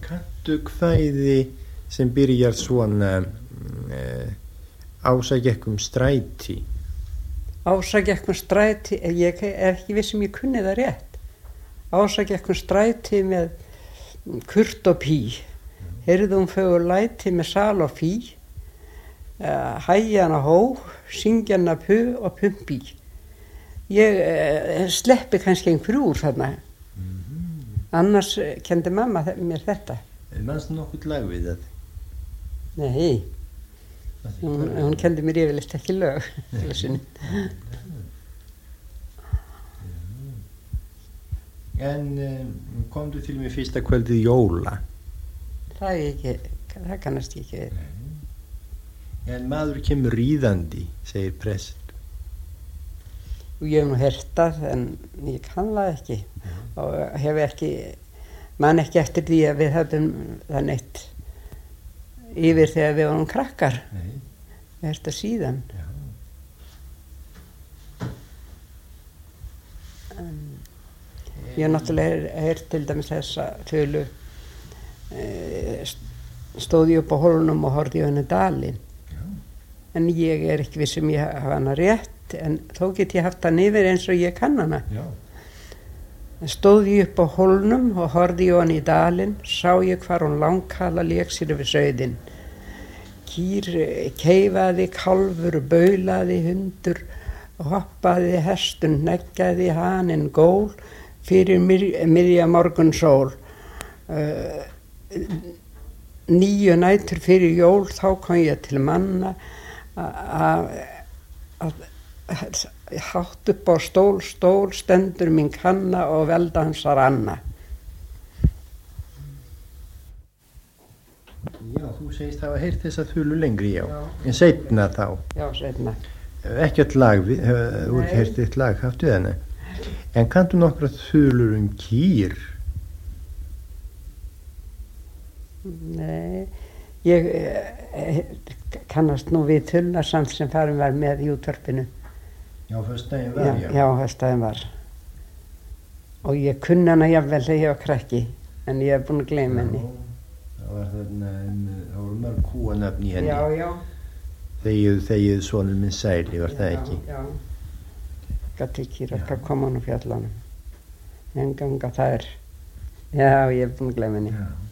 Kanntu kvæði sem byrjar svona Ása gekk stræti? Ása gekk stræti, ég ekki viss ég kunni það rétt. Ása gekk stræti með Kurt og Pí. Heyrðu fögur læti með sal og fí. Hægjana hó, syngjana pu og pumpi. Ég sleppi kannski einhverju úr þarna. Annars kendi mamma mér þetta. Manstu nokkuð lag við það? Nei, hún kendi mér yfirleitt ekki lög. En komdu til mig fyrsta kvöldið jóla? Það kannast ég ekki við. En maður kemur ríðandi, segir prest. Ég hef nú heyrt það, en ég kann það ekki. Og hef ekki, man ekki eftir því að við höfum það neitt yfir þegar við varum krakkar. Ég heyrt það síðan. Ég náttúrulega heyrt til dæmis þessa þulu, stóð ég upp á hólnum og horfði á henni dalinn. En ég ekki viss ég hafa hana rétt, en þó get ég haft hann yfir eins og ég kann hana. Stóð ég upp á hólnum og horfði á hann í dalinn, sá ég hvar hún langkala lék sér yfir sauðinn. Kýr keifaði, kálfur baulaði, hundur hoppaði, hestun hneggjaði, haninn gól fyrir miðja morgun sól. 9 nætur fyrir jól, þá kom ég til manna að hátt upp á stól stendur mín kanna og velda hans að ranna. Já, þú segist hafa heyrt þessa þulu lengri, já. En seinna þá? Já, seinna. Ekkert lag, þú heyrt eitt lag, haftu þenni. En kanntu nokkra þulur kýr? Nei, ég kannast nú við þullarsamt sem farin var með í útvarpinu. Já, föstudaginn var, já. Já, föstudaginn var. Og ég kunni hana jafnvel þegar ég var krakki, en ég hef búin að gleyma henni. Það var þarna, það voru mörg kúanöfn í henni. Já, já. Þegið sonur minn sæli, var það ekki? Já, já. Gattikir okkar kom hann á fjallanum. En ganga þær. Já, ég hef búin að gleyma henni. Já.